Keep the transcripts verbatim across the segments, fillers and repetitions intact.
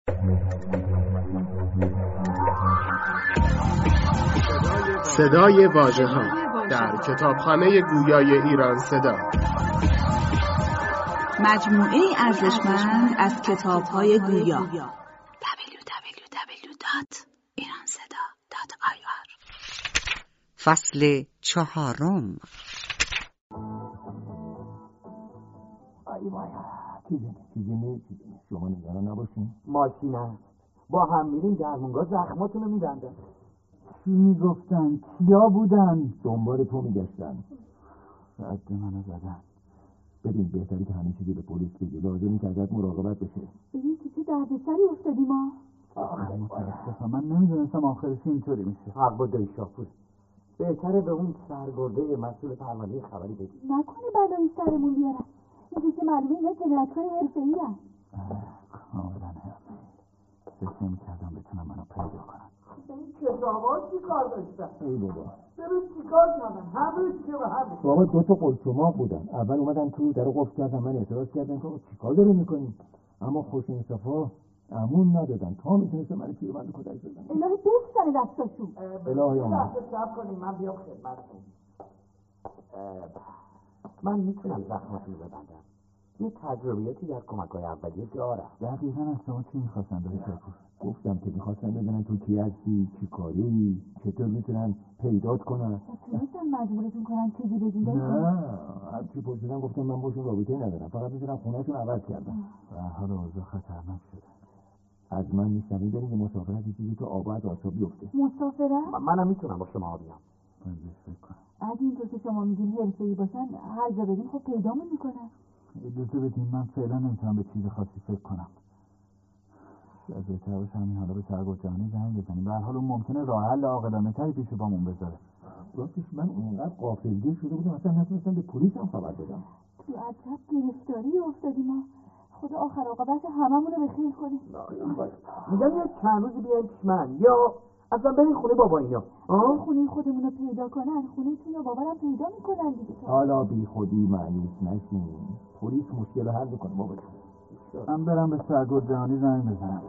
صدای واژه‌ها در کتابخانه گویای ایران صدا، مجموعه ارزشمند از کتاب‌های گویا. دبلیو دبلیو دبلیو دات ایران صدا دات آی آر. فصل چهارم. ای وای، چیزی چیزی نیست، شما نگران نباشین. ماشین هست، با هم میریم درمونگاه زخماتونو میبندن. چی میگفتن؟ کیا بودن؟ دنبال تو میگشتن. رد منو زدن. ببین بهتری که همین چیزی به پلیس بگی، لازمی که ازت مراقبت بشه. ببین که چه دردسری افتادی ما. آخه متاسفم، من نمیدونستم آخرش اینطوری میشه. حق با دایی شاپور، بهتره به اون سرگرده مسئول پرونده خبری بدی. نکنه بلایی سرمون بیارن. اینجوری که معلومه اینا جنایتکار حرفه‌ای هستن. کاملا حرفه‌ای. فکر نمی‌کردم بتونم منو پیدا کنم. این کتابا چی کار داشتن؟ ای بابا ببین چی کار کردن، همه چی به همه. بابا دو تا قلچماق بودن. اول اومدن تو در قفل کردن، من اعتراض کردم که چی کار داری میکنیم، اما خوش انصافا امون ندادن تا میتونستم من پیربند کتک بزنم. الهی بستن دستاشون. الهی آمد. صبر کنیم من بیام خدمتتون. من میتونم زخماتون ببندم. یه تجربیاتی در کمک‌های اولیه دارم. دقیقاً از شما چی می‌خواستن دایی شاپور؟ گفتم که می‌خواستن بدونن تو کی هستی، چی کاری، چطور میتونن پیدات کنن. تونستن مجبورتون کنن چیزی بگین دایی؟ نه، هر چی پرسیدن گفتم من باشون رابطه‌ای ندارم، فقط می‌تونم خونه‌شون عوض کردم. به هر حال اوضاع خطرناک شده. از من می‌شنوین بریم که مسافرت چیزی که آب از آسا بیفته. مسافرت؟ منم میتونم با شما بیام. من فکر کنم. اگه اینطور که شما میگین حرفه‌ای باشن، هر جا بدین خب پیدامون میکنن. اجازه بدین، من فعلا نمیتونم به چیز خاصی فکر کنم. از بهتر باشه همین حالا به سرگرد جهانی زنگ بزنیم. به هر حال اون ممکنه راه حل عاقلانه تری پیش پامون بذاره. راستش من اونقدر غافلگیر شده بودم اصلا نتونستم به پلیس هم خبر بدم. تو عجب گرفتاری افتادیم ما. خدا آخر عاقبت هممون رو به خیر کنه. میگم یه چند روزی بیاین پیش من، یا اصلا برین خونه بابا اینا. آه خونه خودمون رو پیدا کنن، خونه تو یا بابا رو پیدا میکنن دیگه. حالا بی خودی مایوس نشین، پلیس مشکل حل میکنه بابا. من برم به سرگرد جهانی زنگ بزنم.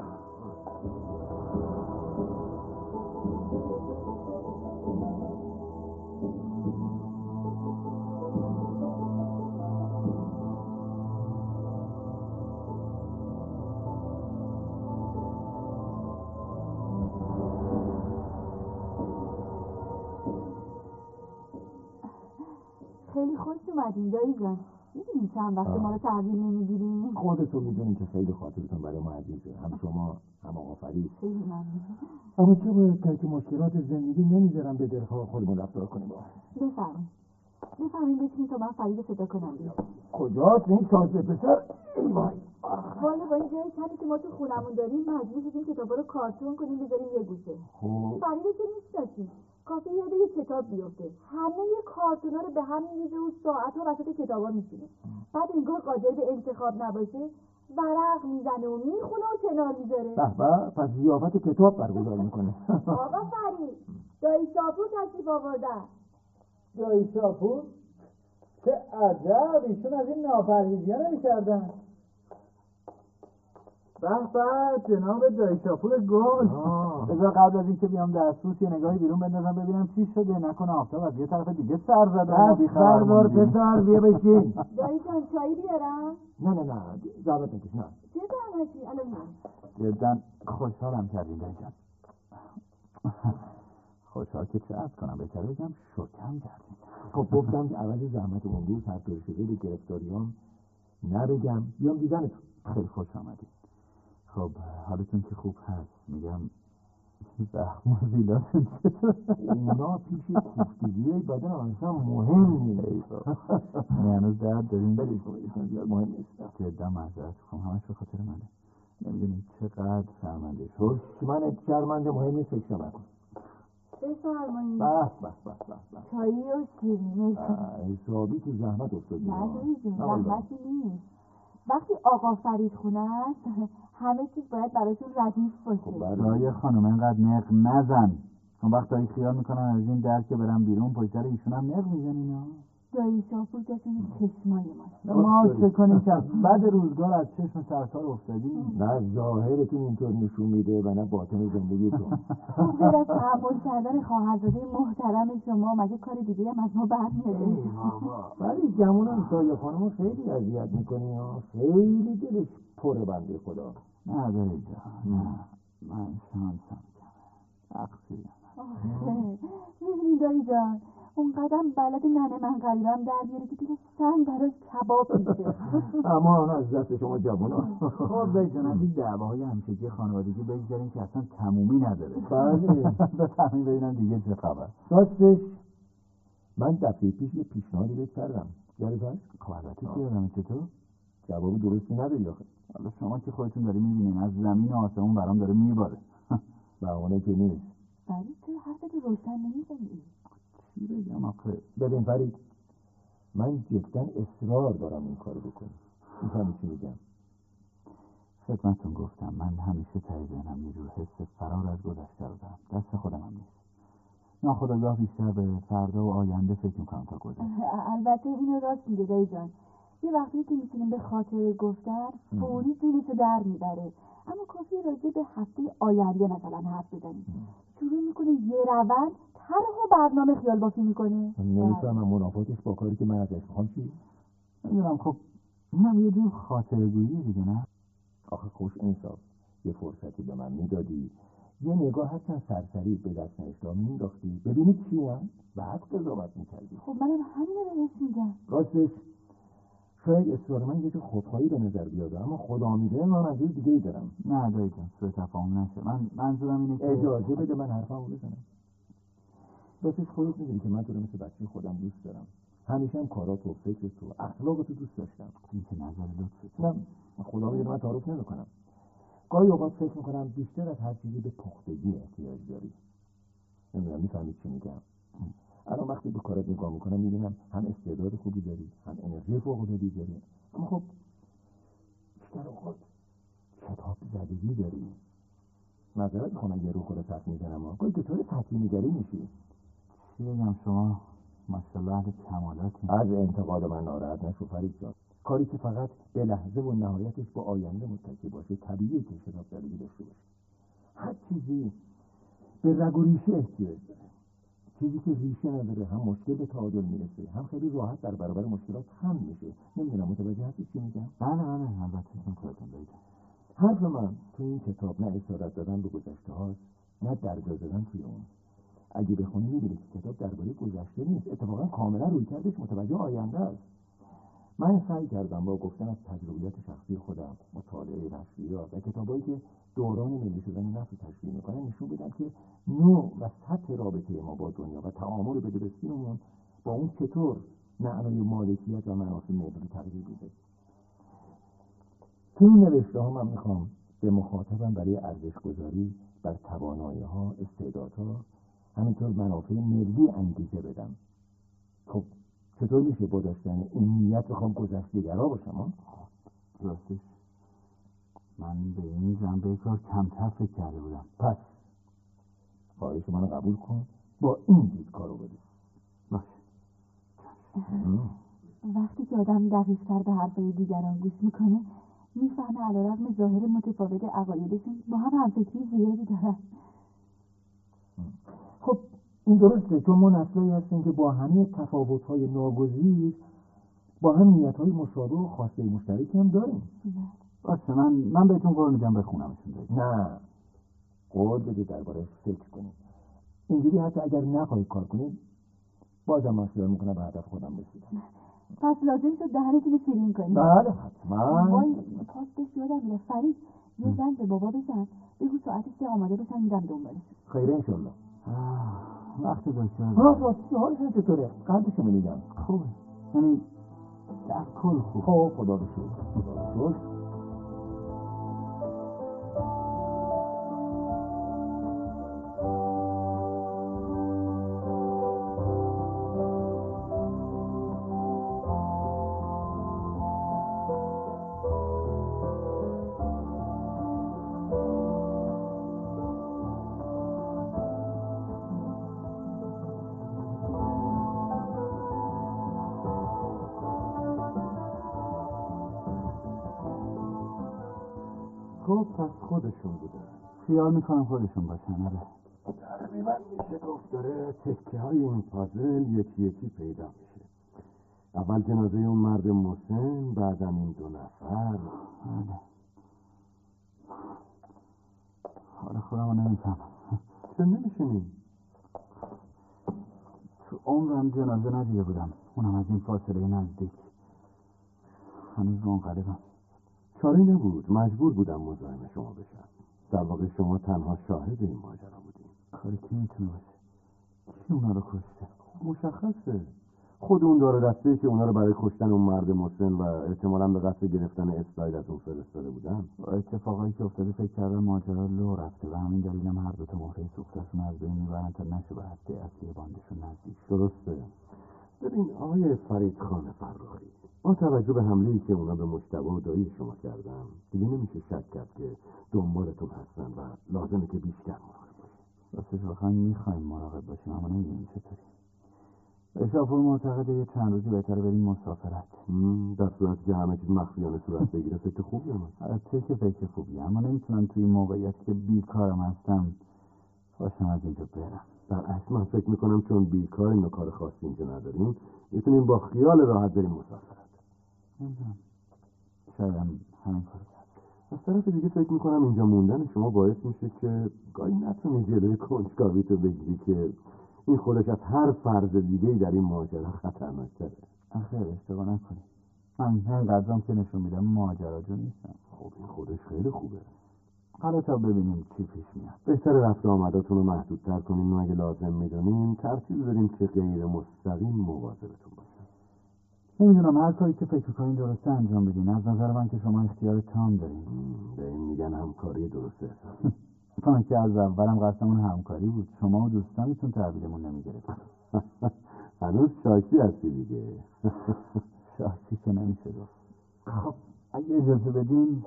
خیلی خوش اومدین دایی جان. میدونین چند وقت ما رو تحویل نمیگیرین؟ خودتون میدونین که خیلی خاطرتون برای ما عزیزه، هم شما هم آقا فرید. خیلی ممنون. اما چه باید کرد که مشکلات زندگی نمیذارم به دلخواه خودمون رفتار کنیم. بفرمایید بفرمایید بشین تا من فرید صدا کنم. کجاست این شازده پسر؟ ای وای والا با این جای کمی که ما تو خونمون داریم مجبور شدیم کتابا رو کارتون کنیم بذاریم یه گوشه. خوب فرید رو که میشناسیم، کافی یاد یه کتاب بیفته همه یه کارتونا رو به هم میریزه و ساعت‌ها وسط کتابا میشینه، بعد انگار قادر به انتخاب نباشه ورق میزنه و میخونه و کنار میذاره. به به، پس ضیافت کتاب برگزار میکنه. آقا فرید، دایی شاپور تشریف آوردن. دایی شاپور؟ چه عجب، ایشون از این ناپرهیزی ها نمی‌کردن. به به جناب دایی شاپور گل. بذار قبل از اینکه بیام دستوس یه نگاهی بیرون بندازم ببینم چی شده، نکنه آفتاب از یه طرف دیگه سر زده ما بیخبر موندیم. پسر بیا بشین. دایی جان چایی بیارم؟ نه نه نه زحمت نکش. نه چه زحمتی؟ الان میام. جدا خوشحالم کردین دایی جان. خوشحال که چه عرض کنم، بهتره بگم شکم کردین. خب گفتم که عوض زحمت اون روز هر طور شده به گرفتاریام نبگم بیام دیدنتون. خیلی خوش آمدید. خب حالتون که خوب هست؟ میگم زخم و زیلاتون چطور؟ اونا پیش کوفتگی بدن آنسان مهم نیست. نه هنوز درد داریم؟ بلیش کنید زیاد مهم نیست. جدا معذرت میخوام، همش به خاطر منه. نمیدونید چقدر شرمنده شد. من شرمنده مهم نیست، فکر نکن. بفرمایید. بس بس بس بس چایی و شیرینی. حسابی تو زحمت افتادی. نه دایی جون زحمتی نیست. وقتی آقا فرید خونه است همه چیز باید براشون ردیف باشه. برای خانم اینقدر نق نزن. اون وقت دایی خیال میکنن از این در که برم بیرون پشت سر ایشون هم نق میزنین. دایی شاپور جاشون چشمای ما. ما چه کنیم که بعد روزگار از چشم سرکار افتادیم؟ نه ظاهرتون اینطور نشون میده و نه باطن زندگیتون. خب غیر از تحمل کردن خواهرزاده محترم شما مگه کار دیگه هم از ما برمیاد؟ ولی گمونم سایه خانمو خیلی اذیت میکنی ها، خیلی دلش پره بنده خدا. نه دایی جان، نه من شانسم کمه، تقصیرم. آخه میدونی دایی جان اون قدم بلد ننه من غریبم در بیاره که دیگه سنگ براش کباب میشه. اما آن از دست شما جوونا. خب دایی جان از این دعواهای همیشگی خانوادگی بگذاریم که اصلا تمومی نداره. بله بفهمیم ببینم دیگه چه خبر. راستش من دفعه پیش یه پیشنهادی بهت کردم، یادت؟ خب البته که یادمه. چطور؟ جواب درستی نداری آخه. حالا شما که خودتون داری میبینین از زمین و آسمون برام داره میباره. بهانه که نیست. ولی چرا حرفت روشن نمیزنی؟ چی بگم آخه؟ ببین فرید، من جدا اصرار دارم این کارو بکنم. میفهمی چی میگم؟ خدمتتون گفتم من همیشه ته ذهنم یه جور حس فرار از گذشته رو دارم. دست خودم هم نیست. ناخودآگاه بیشتر به فردا و آینده فکر میکنم تا گذشته. البته اینو راست میگه دایی جان. یه وقتی که میشینیم به خاطر گفتن فوری دلشو در میبره، اما کافی راجع به هفته آینده مثلا حرف بزنیم شروع میکنه یه روند طرح و برنامه خیال بافی میکنه. نمیفهمم منافاتش با کاری که من ازش میخوام چی؟ نمیدونم. خب اینم یه جور خاطرگویی دیگه نه؟ آخه خوش انصاف یه فرصتی به من میدادی، یه نگاه هرچند سرسری به دست نشتا مینداختی ببینی کیم بعد قضاوت میکردی. خب منم همینو بهش میگم. راستش شاید اصرار من یه جور خودخواهی به نظر بیاد، اما خدا میدونه من منظور دیگه ای دارم. نه دایی جان سوء تفاهم نشه. من منظورم اینه که اجازه بده من حرفمو بزنم. راستش خودت میدونی که من تو رو مثل بچه خودم دوست دارم. همیشه هم کاراتو، فکرتو، اخلاقتو دوست داشتم. این که نظر لطفت. نه خدا میدونه من تعارف نمیکنم. گاهی اوقات فکر میکنم بیشتر از هر چیزی به پختگی احتیاج داری. نمیدونم میفهمید چی میگم؟ الان وقتی به کارت نگاه میکنم میبینم هم استعداد خوبی داری، هم انرژی فوق‌العاده‌ای داری، اما خب بیشتر اوقات کتاب زدگی داری. معذرت میخوام اگه رو خود سخت میزنم اما گاهی دچار سطحی نگری میشی. چی بگم شما ماشاءالله اهل کمالاتی. از انتقاد من ناراحت نشو فرید جان. کاری که فقط به لحظه و نهایتش با آینده متکی باشه طبیعیه که کتاب زدگی داشته باشه. هر چیزی به رگ و ریشه احتیاج داره. چیزی که ریشه نداره هم مشکل به تعادل میرسه، هم خیلی راحت در برابر مشکلات هم میشه. نمیدونم متوجه هستی چی میگم؟ بله بله البته متوجهم دایی جان. حرف من تو این کتاب نه اسارت دادن به گذشته هاست نه درجا زدن توی اون. اگه بخونی میبینی که کتاب درباره گذشته نیست، اتفاقا کاملا روی کردش متوجه آینده است. من سعی کردم با گفتن از تجربیات شخصی خودم، مطالعه نشریات و کتابایی که دوران ملی شدن نفس تشریح میکنن نشون بدم که نوع و سطح رابطه ما با دنیا و تعامل بدبستیمون با اون چطور معنای مالکیت و منافع ملی تغییر میده. تو این نوشته ها من میخوام به مخاطبم برای ارزش گذاری بر توانایی ها، استعدادها، همینطور منافع ملی انگیزه بدم. خب چطور میشه با داشتن این نیت بخوام گذشته‌گرا باشم ها؟ راستش من به این جنبه کار کمتر فکر کرده بودم. پس خواهش منو قبول کن با این دید کارو بده. باشه. وقتی که آدم دقیق‌تر به حرفای دیگران گوش میکنه میفهمه علیرغم ظاهر متفاوت عقایدشون با هم همفکری زیادی دارن. خب این درسته، چون ما نسلایی هستیم که با همه تفاوت‌های ناگزیر با هم نیت‌های مشابه و خواسته مشترکی هم داریم. باشه من من بهتون قول میدم بخونمشون داریم. نه قول بده درباره‌اش فکر کنیم. اینجوری حتی اگر نخواهی کار کنیم بازم من خیال میکنم به هدف خودم رسیدم. پس لازم شد دهنتون سیرین کنیم. بله حتما. وای پاستش یادم میره. فرید یه زنگ به بابا بزن بگو ساعت سه آماده باشن میرم دنبالش. خیره انشالله. وقت دکتر ها راستی حالشون چطوره؟ قلبشون میگم خوبه، یعنی در کل خوب. خب خدا به شکر خدا به شکر. خب پس خودشون بوده. خیال میکنم خودشون باشن. آره تقریبا میشه گفت داره تکه های این پازل یکی یکی پیدا میشه. اول جنازه اون مرد مسن، بعدم این دو نفر. آره حالا خودمو نمیفهمم. چه نمیشینی؟ تو عمرم جنازه ندیده بودم، اونم از این فاصله نزدیک. هنوز منقلبم. چاری نبود، مجبور بودم مزاحم شما بشم. در واقع شما تنها شاهد این ماجرا بودیم. کاری کی میتونه باشه؟ کی اونا رو کشته؟ مشخصه خود اون داره دسته‌ای که اونا رو برای کشتن اون مرد مسن و احتمالاً به قصد گرفتن اسرائیل از اون فرستاده بودن. با اتفاقایی که افتاده فکر کردم ماجرا لو رفته و همین دلیلم هر دو تا مهره سوختشون از بین میبرن تا نشه به هسته اصلی باندشون نزدیک. درسته. ببین آقای فرید خان فراری، با توجه به حمله‌ای که اونا به مجتبی و دایی شما کردن دیگه نمیشه شک کرد که دنبالتون هستن و لازمه که بیشتر مراقب باشیم. راستش بخوایم میخوایم مراقب باشیم اما نمیدونیم چطوری. اشافور معتقده یه چند روزی بهتره بریم مسافرت. در صورتی که همه چیز مخفیانه صورت بگیره فکر خوبیه. من البته که فکر خوبیه اما نمیتونم توی این موقعیت که بیکارم هستم باشم از اینجا برم. در اصل من فکر میکنم چون بیکاریم و کار خاصی اینجا نداریم میتونیم با خیال راحت بریم مسافرت. نمیدونم شاید هم همین کارو کرد. از طرف دیگه فکر میکنم اینجا موندن شما باعث میشه که گاهی نتونی جلوی کنجکاوی تو بگیری که این خودش از هر فرض دیگه‌ای در این ماجرا خطرناک‌تره. خیر اشتباه نکنی. من اینقدرم که نشون میدم ماجراجو نیستم. خب این خودش خیلی خوبه. حالا تا ببینیم چی پیش میاد. بهتر رفت آمداتون رو محدودتر کنیم و اگه لازم میدونیم ترتیب بریم که غیر مستقیم مواظبتون باشیم. نمیدونم هر کاری که فکر کنین درسته انجام بدین. از نظر من که شما اختیار تام دارین. به این میگن همکاری درسته. من که از اولم قصدمون همکاری بود. شما و دوستانتون تحویلمون نمیگرفتین. هنوز شاکی هستی دیگه. شاکی که نمیشه گفت. خب اگه اجازه بدین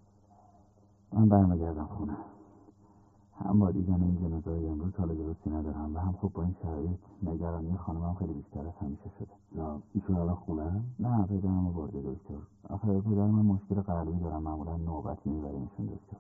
من برمیگردم خونه. هم با دیدن این جنازه‌های امروز حال درستی ندارم و هم خب با این شرایط نگرانی خانمم خیلی بیشتر از همیشه شده. نه ایشون الان خونه؟ نه پدرم رو برده دکتر. آخه پدرم من مشکل قلبی دارم، معمولا نوبتی میبریمشون دکتر.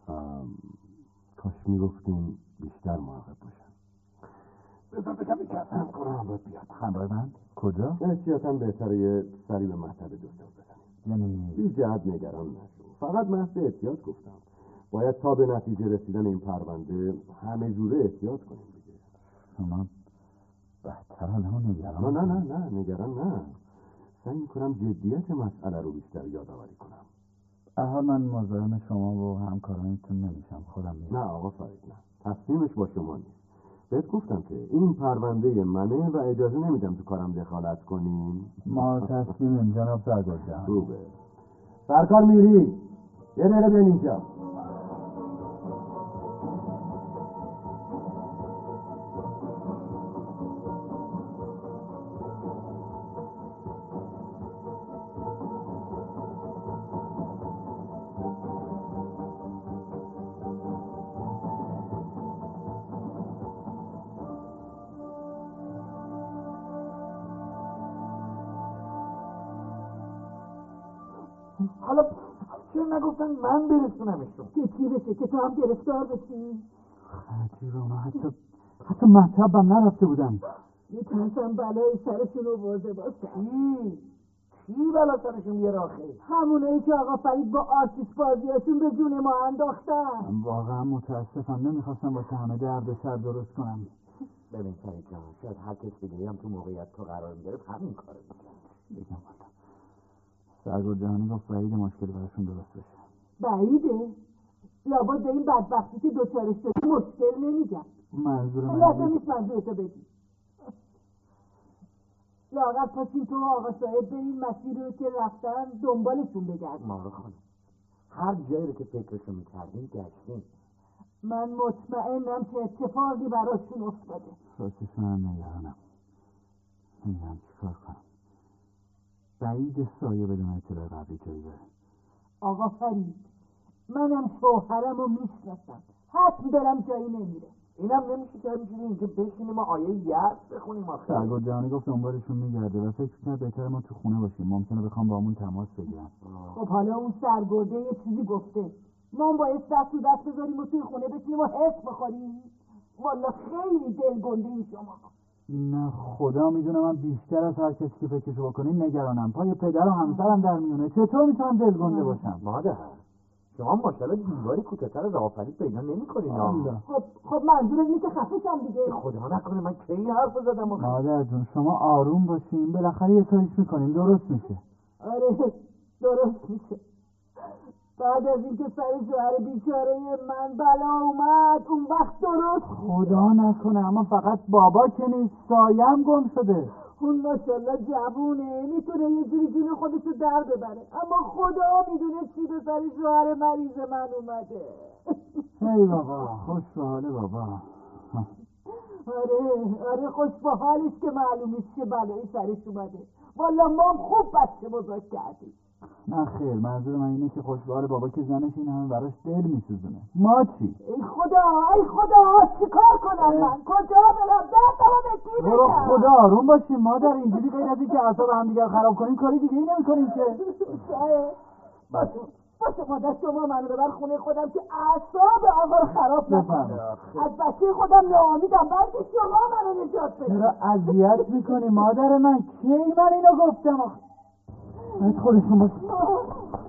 کاش میگفتین بیشتر مراقب باشن. بذار بگم یکی از هم کنم باید بیاد. همراه من؟ کجا؟ احتیاطاً بهتره یه سری به مطب دکتر بزنیم. یعنی بی جهت نگران نشو. فقط محض احتیاط گفتم. باید تا به نتیجه رسیدن این پرونده همه جوره احتیاط کنیم دیگه. شما بهتر الان نگران؟ نه نه نه نه نگران نه. سعی میکنم جدیت مسئله رو بیشتر یادآوری کنم. به حال من مزاحم شما و همکارانتون نمیشم، خودم میرم. نه آقا فرید نه. تصمیمش با شما نیست. بهت گفتم که این پرونده منه و اجازه نمیدم تو کارم دخالت کنین. ما تصمیمیم جناب سرگرده. خوبه. سرکار میری یه دقیقه بیان اینجا. حالا چرا نگفتن من برسونمشون؟ که چی بشه که تو هم گرفتار بشی؟ عجیبه اونا حتی حتی مطبم نرفته بودن. یه ترسم بلای سرشون رو برده باشه. چی؟ چی بلا سرشون بیاره آخه؟ همونایی که آقا فرید با آرتیس بازیاشون به جون ما انداختن. من واقعا متاسفم، نمیخواستم واسه همه درد سر درست کنم. ببین فرید جان، شاید هر کس دیگه هم تو موقعیت تو قرار میگرفت همین کارو میکرد. بگم والا سرگرد جهانی گفت بعید مشکلی براشون درست بشه. بعیده؟ لابد به این بدبختی که دوچارش شدی مشکل نمیگم. منظور من لازم نیست منظورتو بگی. لااقل پاشین تو آقا صاحب برین مسیر رو که رفتن دنبالشون بگرد. مارو خانم هر جایی رو که فکرشو میکردیم گشتیم. من مطمئنم که اتفاقی براشون افتاده. راستش منم نگرانم، نمیدونم چی کار کنم. بعید سایه بدون اطلاع قبلی جایی بره. آقا فرید منم شوهرم رو میشناسم، حتم برم جایی نمیره. اینم نمیشه که همینجوری اینجا بشینیم و آیه یأس بخونیم آخه. سرگرد جهانی گفت دنبالشون میگرده و فکر کنم بهتره ما تو خونه باشیم، ممکنه بخوام با همون تماس بگیرم. خب حالا اون سرگرده یه چیزی گفته، ما هم باید دست و دست بذاریم و توی خونه بشینیم و حس بخوریم. والا خیلی دلگنده این شما. نه خدا میدونه من بیشتر از هر کسی که فکرشو بکنین نگرانم. پای پدر و همسرم در میونه، چطور میتونم دلگنده باشم؟ مادر شما ماشاءالله دیواری کوچه‌تر راه فرید پیدا نمی‌کنین. خب خب منظور اینه که خفه‌شم دیگه. خدا نکنه من کی حرف زدم. مادر جون شما آروم باشین، بالاخره یه کاریش میکنیم، درست میشه. آره درست میشه. بعد از اینکه سر شوهر بیچاره من بلا اومد اون وقت درست خدا نکنه، اما فقط بابا که نیست، سایم گم شده. اون ماشاءالله جوونه، میتونه یه جوری جون خودشو در ببره، اما خدا میدونه چی به سر شوهر مریض من اومده. ای بابا خوش به حال بابا. آره آره خوش به حالش که معلوم نیست چه بلایی سرش اومده. والا ما خوب بچه بزرگ کردیم. نه خیر، منظور من اینه که خوشبال بابا که زنش این همه براش دل میسوزونه. ما چی؟ ای خدا ای خدا چی کار کنم من؟ کجا برم؟ دستمو به کی بگم؟ برو خدا آروم باشیم مادر، اینجوری غیر از اینکه اعصاب همدیگر خراب کنیم کاری دیگه ای نمی کنیم که. باشه باشه مادر شما منو ببر خونه خودم که اعصاب آقا رو خراب نکنم. از بچه خودم ناامیدم، بلکه شما منو نجات بدید. چرا اذیت میکنی مادر من؟ کی من اینو گفتم آخه؟ باید خودشون باشه.